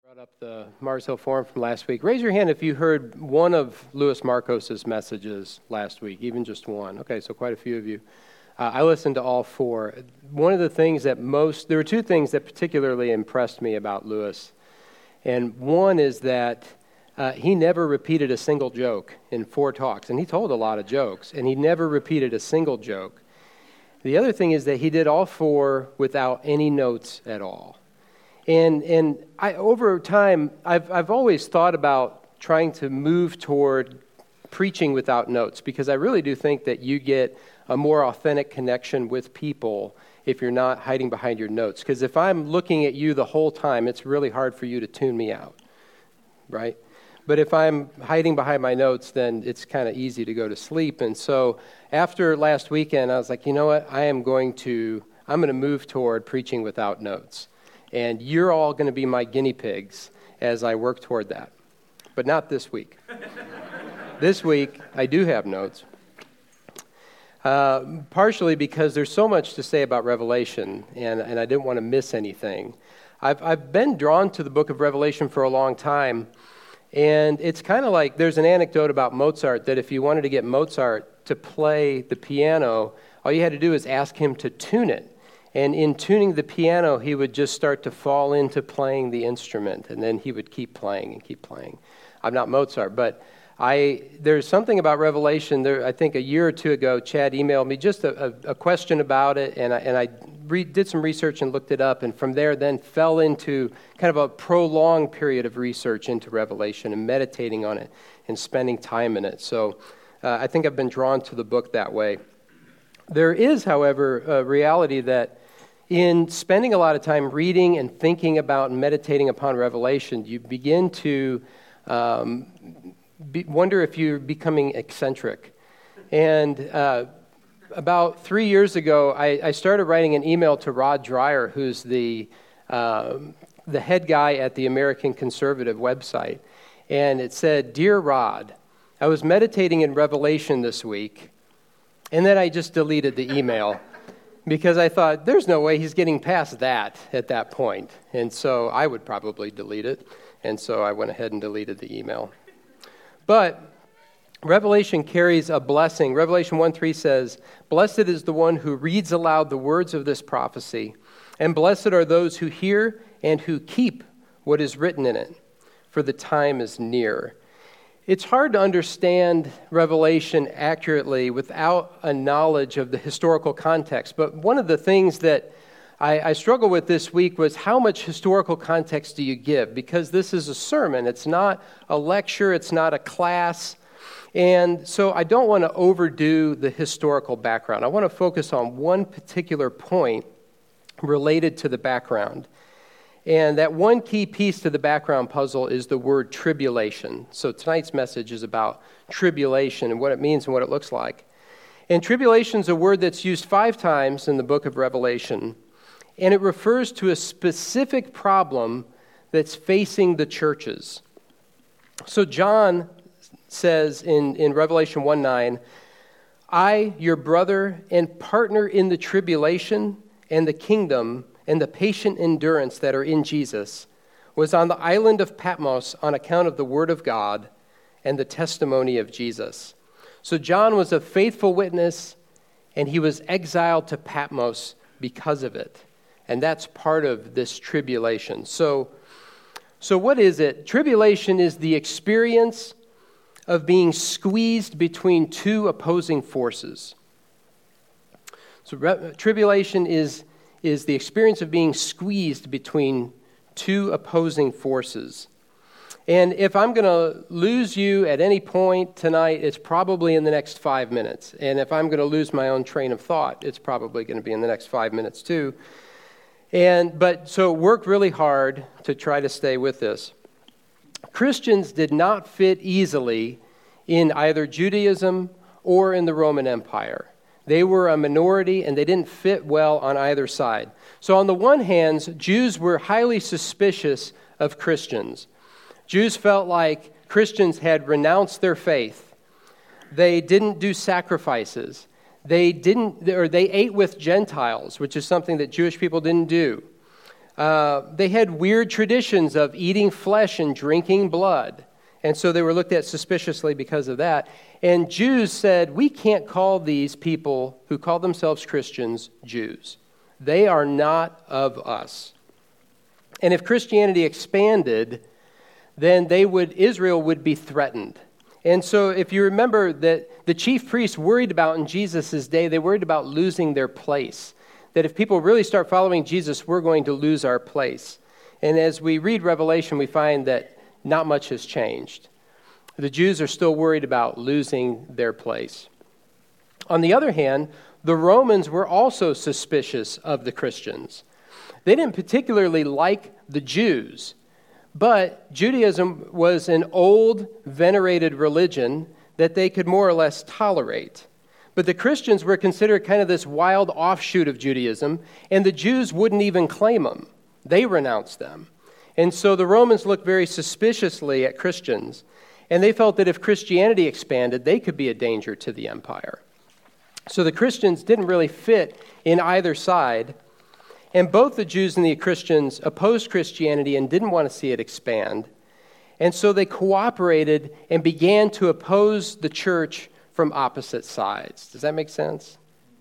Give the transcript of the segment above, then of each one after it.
Brought up the Mars Hill Forum from last week. Raise your hand if you heard one of Louis Marcos's messages last week, even just one. Okay, so quite a few of you. I listened to all four. There were two things that particularly impressed me about Louis. And one is that he never repeated a single joke in four talks. And he told a lot of jokes, and he never repeated a single joke. The other thing is that he did all four without any notes at all. And over time, I've always thought about trying to move toward preaching without notes, because I really do think that you get a more authentic connection with people if you're not hiding behind your notes. Because if I'm looking at you the whole time, it's really hard for you to tune me out, right? But if I'm hiding behind my notes, then it's kind of easy to go to sleep. And so after last weekend, I was like, you know what? I'm going to move toward preaching without notes. And you're all going to be my guinea pigs as I work toward that. But not this week. This week, I do have notes. Partially because there's so much to say about Revelation, and I didn't want to miss anything. I've been drawn to the book of Revelation for a long time, and it's kind of like there's an anecdote about Mozart that if you wanted to get Mozart to play the piano, all you had to do is ask him to tune it. And in tuning the piano, he would just start to fall into playing the instrument, and then he would keep playing and keep playing. I'm not Mozart, but there's something about Revelation. I think a year or two ago, Chad emailed me just a question about it, and I did some research and looked it up, and from there then fell into kind of a prolonged period of research into Revelation and meditating on it and spending time in it. So I think I've been drawn to the book that way. There is, however, a reality that in spending a lot of time reading and thinking about and meditating upon Revelation, you begin to wonder if you're becoming eccentric. And about 3 years ago, I started writing an email to Rod Dreyer, who's the head guy at the American Conservative website. And it said, "Dear Rod, I was meditating in Revelation this week." And then I just deleted the email because I thought, there's no way he's getting past that at that point. And so I would probably delete it. And so I went ahead and deleted the email. But Revelation carries a blessing. Revelation 1:3 says, "Blessed is the one who reads aloud the words of this prophecy, and blessed are those who hear and who keep what is written in it, for the time is near." It's hard to understand Revelation accurately without a knowledge of the historical context. But one of the things that I struggled with this week was how much historical context do you give? Because this is a sermon. It's not a lecture. It's not a class. And so I don't want to overdo the historical background. I want to focus on one particular point related to the background. And that one key piece to the background puzzle is the word tribulation. So tonight's message is about tribulation and what it means and what it looks like. And tribulation is a word that's used 5 times in the book of Revelation. And it refers to a specific problem that's facing the churches. So John says in Revelation 1:9, "I, your brother and partner in the tribulation and the kingdom and the patient endurance that are in Jesus, was on the island of Patmos on account of the word of God and the testimony of Jesus." So John was a faithful witness, and he was exiled to Patmos because of it. And that's part of this tribulation. So what is it? Tribulation is the experience of being squeezed between two opposing forces. So tribulation is the experience of being squeezed between two opposing forces. And if I'm going to lose you at any point tonight, it's probably in the next 5 minutes. And if I'm going to lose my own train of thought, it's probably going to be in the next 5 minutes too. So work really hard to try to stay with this. Christians did not fit easily in either Judaism or in the Roman Empire. They were a minority, and they didn't fit well on either side. So on the one hand, Jews were highly suspicious of Christians. Jews felt like Christians had renounced their faith. They didn't do sacrifices. They ate with Gentiles, which is something that Jewish people didn't do. They had weird traditions of eating flesh and drinking blood. And so they were looked at suspiciously because of that. And Jews said, we can't call these people who call themselves Christians Jews. They are not of us. And if Christianity expanded, then Israel would be threatened. And so if you remember that the chief priests worried about in Jesus' day, they worried about losing their place. That if people really start following Jesus, we're going to lose our place. And as we read Revelation, we find that not much has changed. The Jews are still worried about losing their place. On the other hand, the Romans were also suspicious of the Christians. They didn't particularly like the Jews, but Judaism was an old, venerated religion that they could more or less tolerate. But the Christians were considered kind of this wild offshoot of Judaism, and the Jews wouldn't even claim them. They renounced them. And so the Romans looked very suspiciously at Christians, and they felt that if Christianity expanded, they could be a danger to the empire. So the Christians didn't really fit in either side, and both the Jews and the Christians opposed Christianity and didn't want to see it expand. And so they cooperated and began to oppose the church from opposite sides. Does that make sense?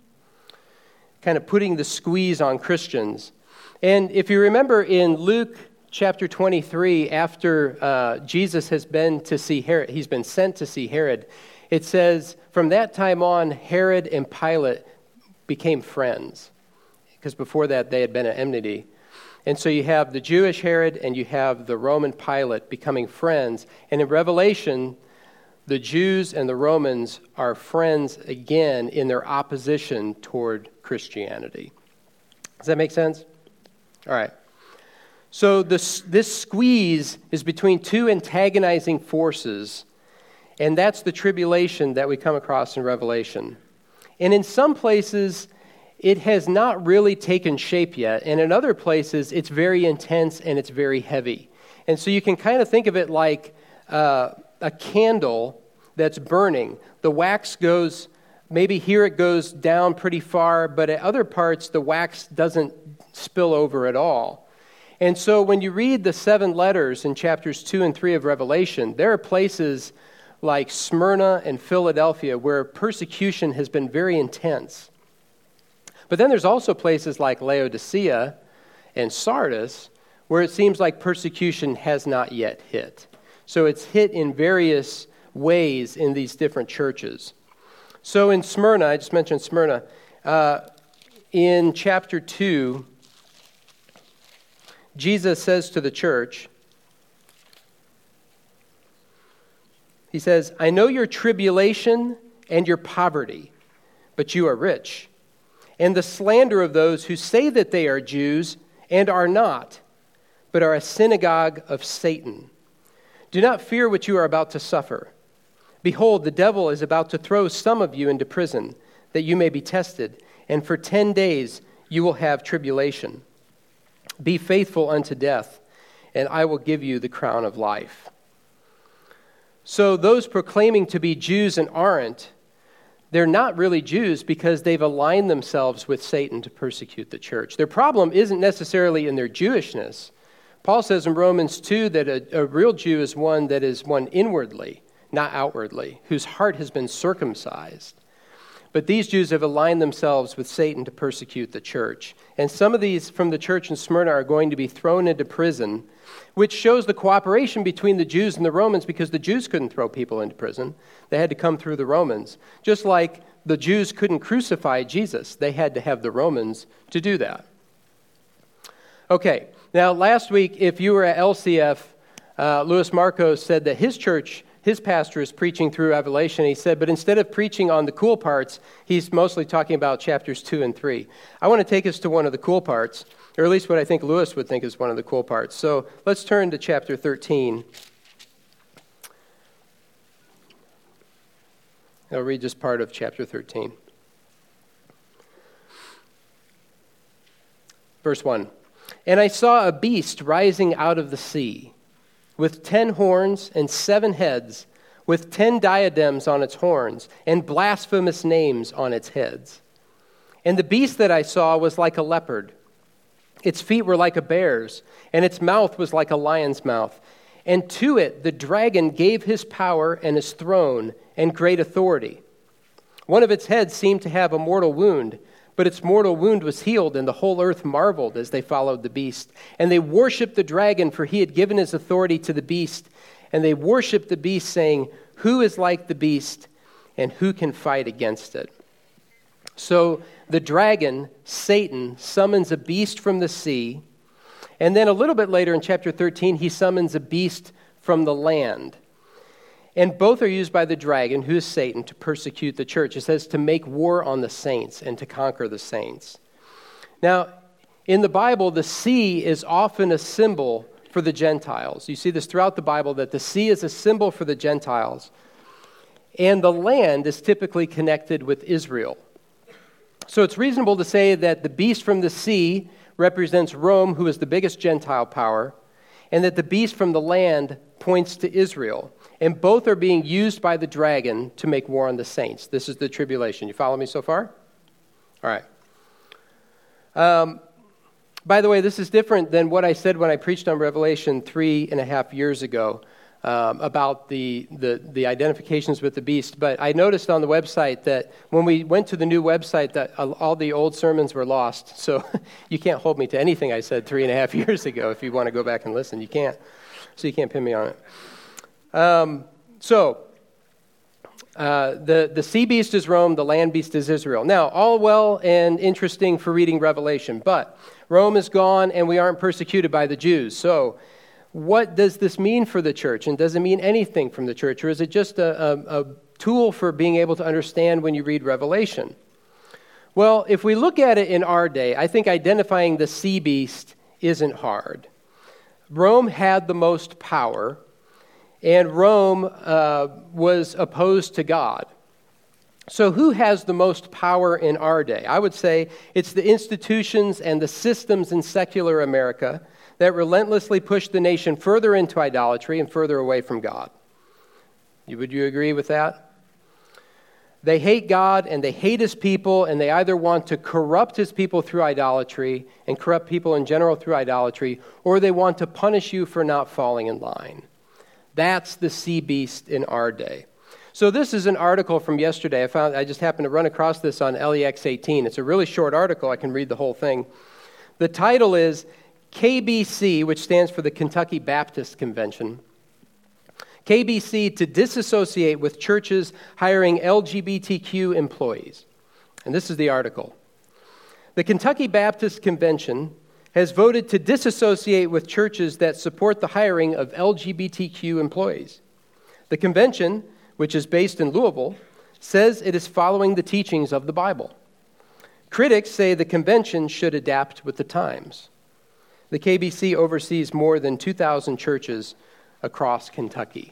Kind of putting the squeeze on Christians. And if you remember in Luke chapter 23, after Jesus has been to see Herod, he's been sent to see Herod, it says, from that time on, Herod and Pilate became friends. Because before that, they had been at enmity. And so you have the Jewish Herod and you have the Roman Pilate becoming friends. And in Revelation, the Jews and the Romans are friends again in their opposition toward Christianity. Does that make sense? All right. So this squeeze is between two antagonizing forces, and that's the tribulation that we come across in Revelation. And in some places, it has not really taken shape yet, and in other places, it's very intense and it's very heavy. And so you can kind of think of it like a candle that's burning. The wax goes, maybe here it goes down pretty far, but at other parts, the wax doesn't spill over at all. And so when you read the 7 letters in chapters 2 and 3 of Revelation, there are places like Smyrna and Philadelphia where persecution has been very intense. But then there's also places like Laodicea and Sardis where it seems like persecution has not yet hit. So it's hit in various ways in these different churches. So in Smyrna, I just mentioned Smyrna, in chapter 2, Jesus says to the church, he says, I know your tribulation and your poverty, but you are rich, and the slander of those who say that they are Jews and are not, but are a synagogue of Satan. Do not fear what you are about to suffer. Behold, the devil is about to throw some of you into prison, that you may be tested, and for 10 days you will have tribulation. Be faithful unto death, and I will give you the crown of life. So those proclaiming to be Jews and aren't, they're not really Jews because they've aligned themselves with Satan to persecute the church. Their problem isn't necessarily in their Jewishness. Paul says in Romans 2 that a real Jew is one that is one inwardly, not outwardly, whose heart has been circumcised. But these Jews have aligned themselves with Satan to persecute the church. And some of these from the church in Smyrna are going to be thrown into prison, which shows the cooperation between the Jews and the Romans, because the Jews couldn't throw people into prison. They had to come through the Romans. Just like the Jews couldn't crucify Jesus, they had to have the Romans to do that. Okay, now last week, if you were at LCF, Louis Marcos said that his church, his pastor is preaching through Revelation. He said, but instead of preaching on the cool parts, he's mostly talking about chapters 2 and 3. I want to take us to one of the cool parts, or at least what I think Louis would think is one of the cool parts. So let's turn to chapter 13. I'll read just part of chapter 13. Verse 1. And I saw a beast rising out of the sea, with 10 horns and 7 heads, with 10 diadems on its horns, and blasphemous names on its heads. And the beast that I saw was like a leopard, Its feet were like a bear's, and its mouth was like a lion's mouth. And to it the dragon gave his power and his throne and great authority. One of its heads seemed to have a mortal wound, but its mortal wound was healed, and the whole earth marveled as they followed the beast. And they worshipped the dragon, for he had given his authority to the beast. And they worshipped the beast, saying, "Who is like the beast, and who can fight against it?" So the dragon, Satan, summons a beast from the sea. And then a little bit later in chapter 13, he summons a beast from the land. And both are used by the dragon, who is Satan, to persecute the church. It says to make war on the saints and to conquer the saints. Now, in the Bible, the sea is often a symbol for the Gentiles. You see this throughout the Bible, that the sea is a symbol for the Gentiles. And the land is typically connected with Israel. So it's reasonable to say that the beast from the sea represents Rome, who is the biggest Gentile power, and that the beast from the land points to Israel. And both are being used by the dragon to make war on the saints. This is the tribulation. You follow me so far? All right. By the way, this is different than what I said when I preached on Revelation 3.5 years ago about the identifications with the beast. But I noticed on the website that when we went to the new website that all the old sermons were lost. So you can't hold me to anything I said 3.5 years ago. If you want to go back and listen, you can't. So you can't pin me on it. The sea beast is Rome, the land beast is Israel. Now, all well and interesting for reading Revelation, but Rome is gone and we aren't persecuted by the Jews. So what does this mean for the church? And does it mean anything from the church? Or is it just a tool for being able to understand when you read Revelation? Well, if we look at it in our day, I think identifying the sea beast isn't hard. Rome had the most power, and Rome was opposed to God. So who has the most power in our day? I would say it's the institutions and the systems in secular America that relentlessly push the nation further into idolatry and further away from God. Would you agree with that? They hate God and they hate his people, and they either want to corrupt his people through idolatry and corrupt people in general through idolatry, or they want to punish you for not falling in line. That's the sea beast in our day. So this is an article from yesterday. I just happened to run across this on LEX 18. It's a really short article. I can read the whole thing. The title is KBC, which stands for the Kentucky Baptist Convention. KBC to disassociate with churches hiring LGBTQ employees. And this is the article. The Kentucky Baptist Convention has voted to disassociate with churches that support the hiring of LGBTQ employees. The convention, which is based in Louisville, says it is following the teachings of the Bible. Critics say the convention should adapt with the times. The KBC oversees more than 2,000 churches across Kentucky.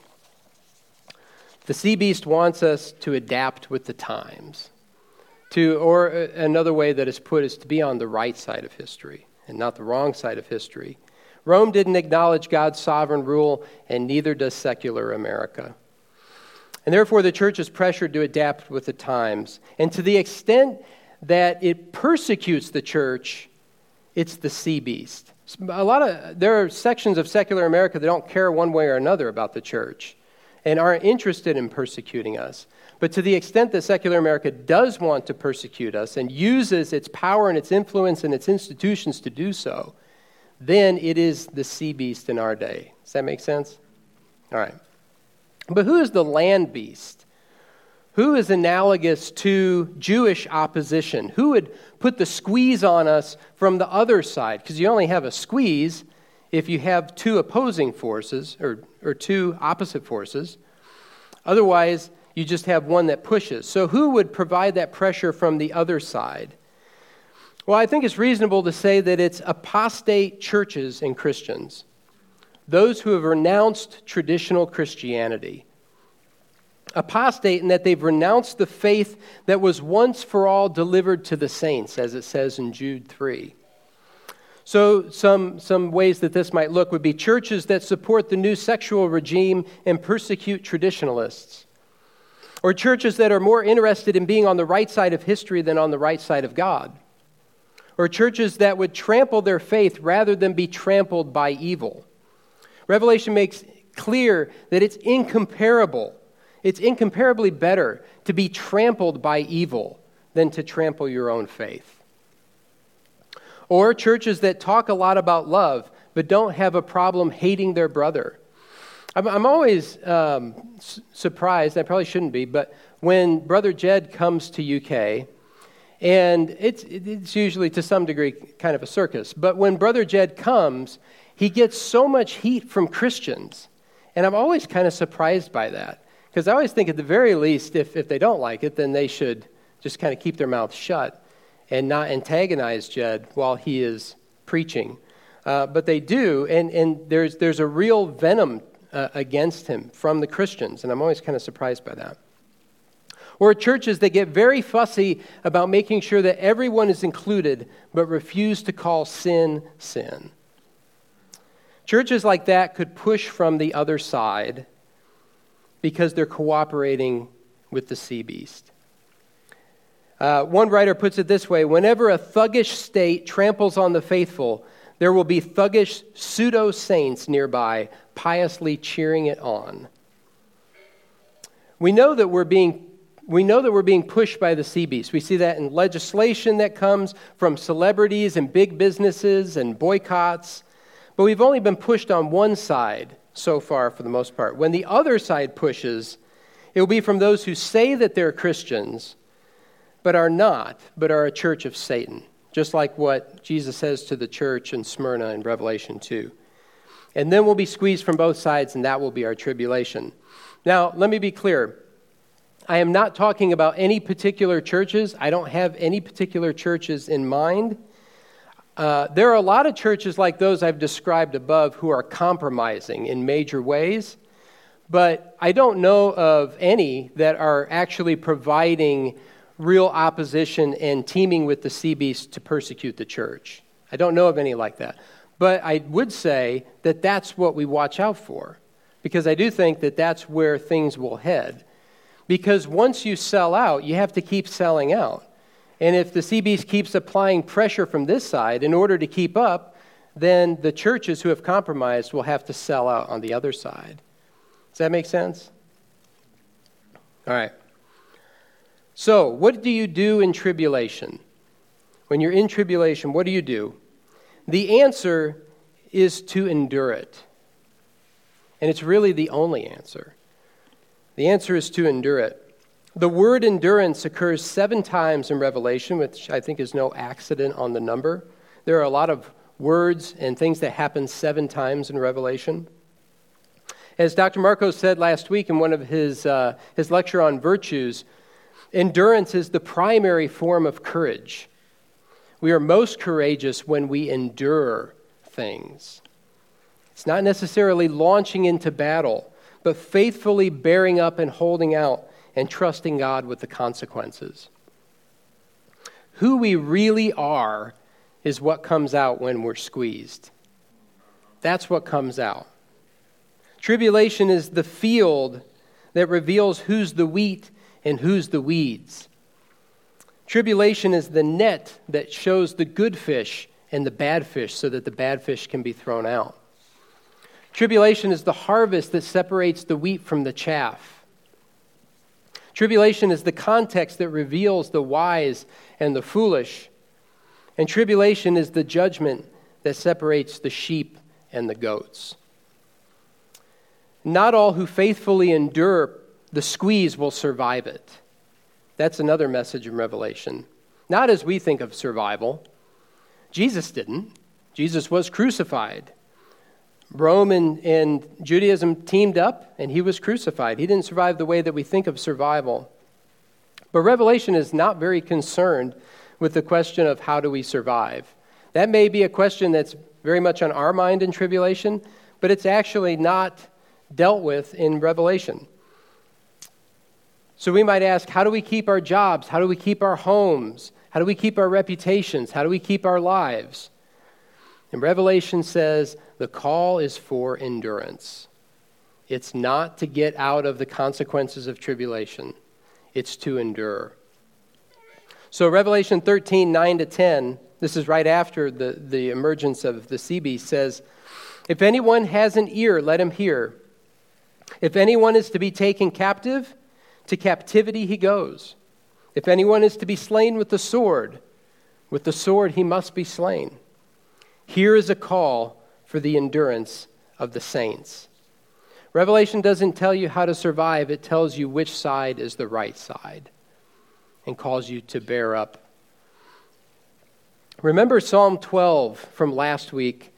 The sea beast wants us to adapt with the times. Or another way that is put is to be on the right side of history and not the wrong side of history. Rome didn't acknowledge God's sovereign rule, and neither does secular America. And therefore, the church is pressured to adapt with the times. And to the extent that it persecutes the church, it's the sea beast. There are sections of secular America that don't care one way or another about the church and aren't interested in persecuting us. But to the extent that secular America does want to persecute us and uses its power and its influence and its institutions to do so, then it is the sea beast in our day. Does that make sense? All right. But who is the land beast? Who is analogous to Jewish opposition? Who would put the squeeze on us from the other side? Because you only have a squeeze if you have two opposing forces or two opposite forces. Otherwise, you just have one that pushes. So who would provide that pressure from the other side? Well, I think it's reasonable to say that it's apostate churches and Christians, those who have renounced traditional Christianity. Apostate in that they've renounced the faith that was once for all delivered to the saints, as it says in Jude 3. So some ways that this might look would be churches that support the new sexual regime and persecute traditionalists, or churches that are more interested in being on the right side of history than on the right side of God, or churches that would trample their faith rather than be trampled by evil. Revelation makes clear that it's incomparable. It's incomparably better to be trampled by evil than to trample your own faith. Or churches that talk a lot about love but don't have a problem hating their brother. I'm always surprised, I probably shouldn't be, but when Brother Jed comes to UK, and it's usually to some degree kind of a circus, but when Brother Jed comes, he gets so much heat from Christians, and I'm always kind of surprised by that, because I always think at the very least, if they don't like it, then they should just kind of keep their mouth shut and not antagonize Jed while he is preaching. But they do, and there's a real venom against him from the Christians, and I'm always kind of surprised by that. Or churches that get very fussy about making sure that everyone is included, but refuse to call sin, sin. Churches like that could push from the other side because they're cooperating with the sea beast. One writer puts it this way: whenever a thuggish state tramples on the faithful, there will be thuggish pseudo-saints nearby, piously cheering it on. We know that we're being pushed by the sea beast. We see that in legislation that comes from celebrities and big businesses and boycotts. But we've only been pushed on one side so far for the most part. When the other side pushes, it will be from those who say that they're Christians, but are not, but are a church of Satan. Just like what Jesus says to the church in Smyrna in Revelation 2. And then we'll be squeezed from both sides, and that will be our tribulation. Now, let me be clear. I am not talking about any particular churches. I don't have any particular churches in mind. There are a lot of churches like those I've described above who are compromising in major ways, but I don't know of any that are actually providing real opposition and teaming with the sea beast to persecute the church. I don't know of any like that. But I would say that that's what we watch out for, because I do think that that's where things will head. Because once you sell out, you have to keep selling out. And if the sea beast keeps applying pressure from this side in order to keep up, then the churches who have compromised will have to sell out on the other side. Does that make sense? All right. So, what do you do in tribulation? When you're in tribulation, what do you do? The answer is to endure it. And it's really the only answer. The answer is to endure it. The word endurance occurs 7 times in Revelation, which I think is no accident on the number. There are a lot of words and things that happen 7 times in Revelation. As Dr. Marcos said last week in one of his lecture on virtues, endurance is the primary form of courage. We are most courageous when we endure things. It's not necessarily launching into battle, but faithfully bearing up and holding out and trusting God with the consequences. Who we really are is what comes out when we're squeezed. That's what comes out. Tribulation is the field that reveals who's the wheat and who's the weeds. Tribulation is the net that shows the good fish and the bad fish so that the bad fish can be thrown out. Tribulation is the harvest that separates the wheat from the chaff. Tribulation is the context that reveals the wise and the foolish. And tribulation is the judgment that separates the sheep and the goats. Not all who faithfully endure the squeeze will survive it. That's another message in Revelation. Not as we think of survival. Jesus didn't. Jesus was crucified. Rome and Judaism teamed up, and he was crucified. He didn't survive the way that we think of survival. But Revelation is not very concerned with the question of how do we survive. That may be a question that's very much on our mind in tribulation, but it's actually not dealt with in Revelation. So we might ask, how do we keep our jobs? How do we keep our homes? How do we keep our reputations? How do we keep our lives? And Revelation says the call is for endurance. It's not to get out of the consequences of tribulation. It's to endure. So Revelation 13, 9 to 10 this is right after the emergence of the sea beast, says, "If anyone has an ear, let him hear. If anyone is to be taken captive, to captivity he goes. If anyone is to be slain with the sword he must be slain. Here is a call for the endurance of the saints." Revelation doesn't tell you how to survive. It tells you which side is the right side and calls you to bear up. Remember Psalm 12 from last week.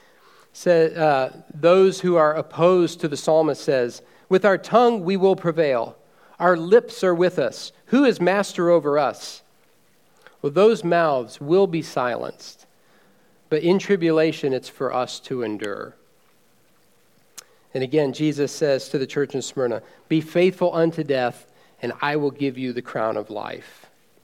Those who are opposed to the psalmist says, "With our tongue we will prevail. Our lips are with us. Who is master over us?" Well, those mouths will be silenced. But in tribulation, it's for us to endure. And again, Jesus says to the church in Smyrna, "Be faithful unto death, and I will give you the crown of life."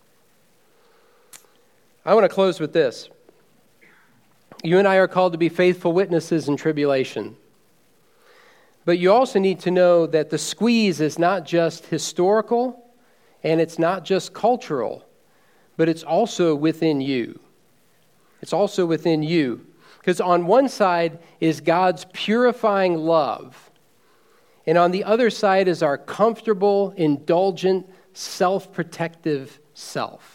I want to close with this. You and I are called to be faithful witnesses in tribulation. But you also need to know that the squeeze is not just historical and it's not just cultural, but it's also within you. It's also within you. Because on one side is God's purifying love, and on the other side is our comfortable, indulgent, self-protective self.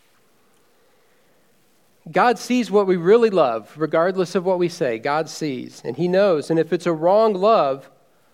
God sees what we really love, regardless of what we say. God sees, and He knows. And if it's a wrong love,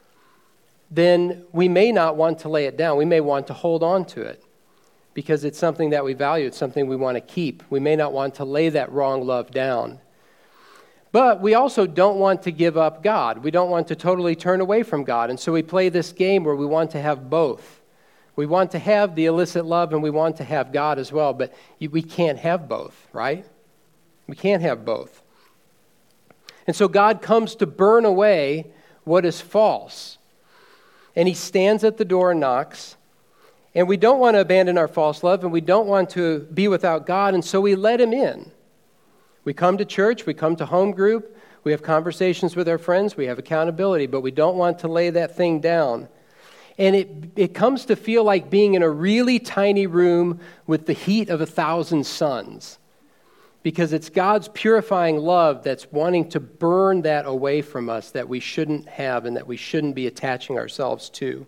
then we may not want to lay it down. We may want to hold on to it because it's something that we value. It's something we want to keep. We may not want to lay that wrong love down. But we also don't want to give up God. We don't want to totally turn away from God. And so we play this game where we want to have both. We want to have the illicit love and we want to have God as well. But we can't have both, right? We can't have both. And so God comes to burn away what is false. And He stands at the door and knocks. And we don't want to abandon our false love, and we don't want to be without God, and so we let Him in. We come to church, we come to home group, we have conversations with our friends, we have accountability, but we don't want to lay that thing down. And it comes to feel like being in a really tiny room with the heat of 1,000 suns. Because it's God's purifying love that's wanting to burn that away from us that we shouldn't have and that we shouldn't be attaching ourselves to.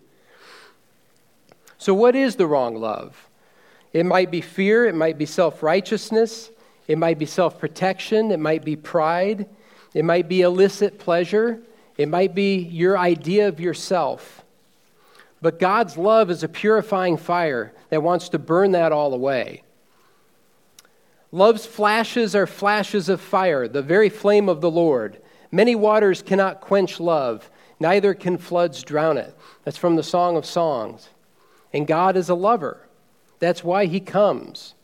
So what is the wrong love? It might be fear, it might be self-righteousness, it might be self-protection, it might be pride, it might be illicit pleasure, it might be your idea of yourself. But God's love is a purifying fire that wants to burn that all away. Love's flashes are flashes of fire, the very flame of the Lord. Many waters cannot quench love, neither can floods drown it. That's from the Song of Songs. And God is a lover. That's why He comes.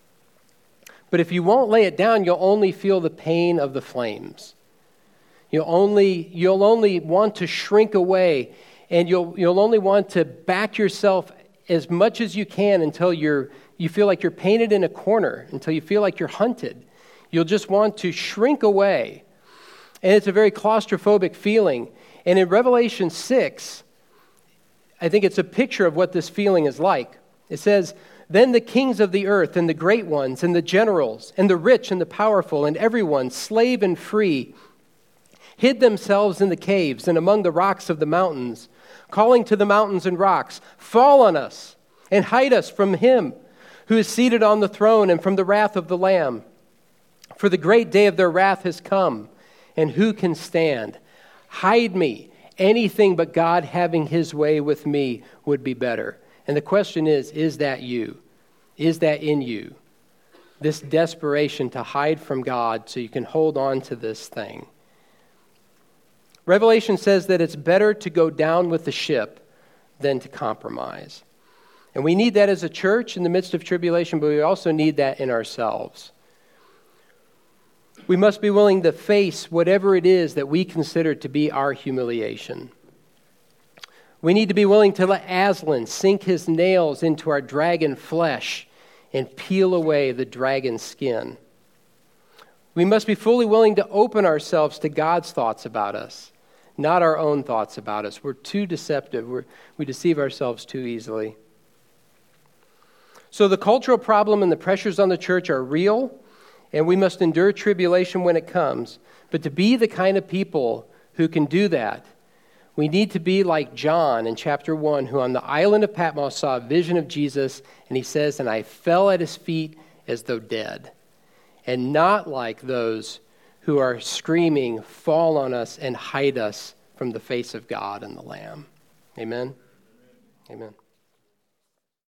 But if you won't lay it down, you'll only feel the pain of the flames. You'll only want to shrink away, and you'll only want to back yourself as much as you can until you feel like you're painted in a corner, until you feel like you're hunted. You'll just want to shrink away. And it's a very claustrophobic feeling. And in Revelation 6, I think it's a picture of what this feeling is like. It says, "Then the kings of the earth and the great ones and the generals and the rich and the powerful and everyone, slave and free, hid themselves in the caves and among the rocks of the mountains, calling to the mountains and rocks, 'Fall on us and hide us from Him who is seated on the throne and from the wrath of the Lamb. For the great day of their wrath has come, and who can stand? Hide me. Anything but God having His way with me would be better.'" And the question is that you? Is that in you? This desperation to hide from God so you can hold on to this thing. Revelation says that it's better to go down with the ship than to compromise. And we need that as a church in the midst of tribulation, but we also need that in ourselves. We must be willing to face whatever it is that we consider to be our humiliation. We need to be willing to let Aslan sink his nails into our dragon flesh and peel away the dragon skin. We must be fully willing to open ourselves to God's thoughts about us, not our own thoughts about us. We're too deceptive. We deceive ourselves too easily. So the cultural problem and the pressures on the church are real, and we must endure tribulation when it comes. But to be the kind of people who can do that, we need to be like John in chapter 1, who on the island of Patmos saw a vision of Jesus, and he says, "And I fell at his feet as though dead." And not like those who are screaming, "Fall on us and hide us from the face of God and the Lamb." Amen? Amen.